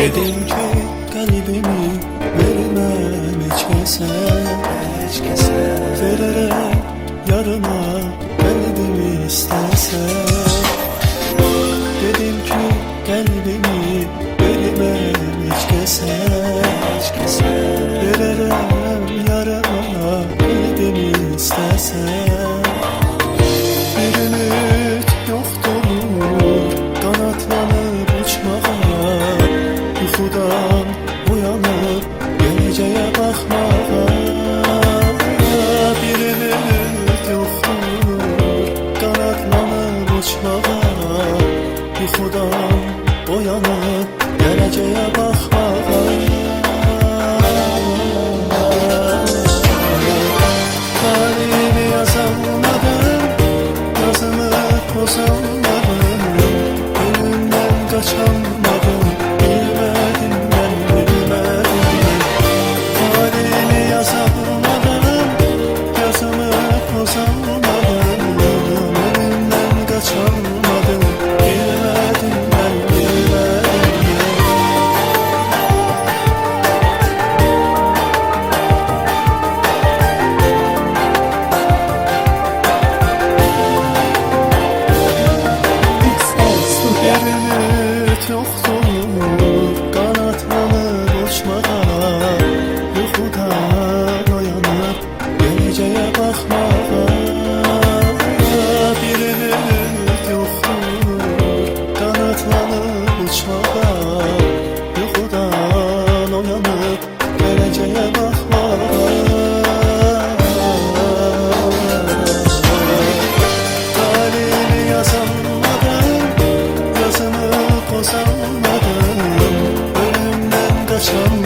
Dedim ki kalbimi vermem hiç kese, vererek yarına kalbimi istersen. Dedim ki kalbimi vermem hiç kese, vererek yarına kalbimi istersen. Bir ümit yoktur kanatlanıp uçmağa, uykudan uyanıp geleceğe bakmağa. Bir ümit yoktur kanatlanıp uçmağa, uykudan uyanıp geleceğe bakmağa. Kalbimi yazamadım, yazımı bozamadım, ölümden kaçamadım, bilmedim ben, bilmedim. Halimi yazamadım, yazımı bozamadım, ölümden kaçamadım, bilmedim ben, bilmedim. Bir ümit yoktur kanatlanıp uçmağa, uykudan uyanıp geleceğe bakmağa. Bir ümit yoktur kanatlanıp uçmağa, uykudan uyanıp geleceğe bakmağa. Kalbimi yazamadım, yazımı bozamadım, ölümden kaçamadım.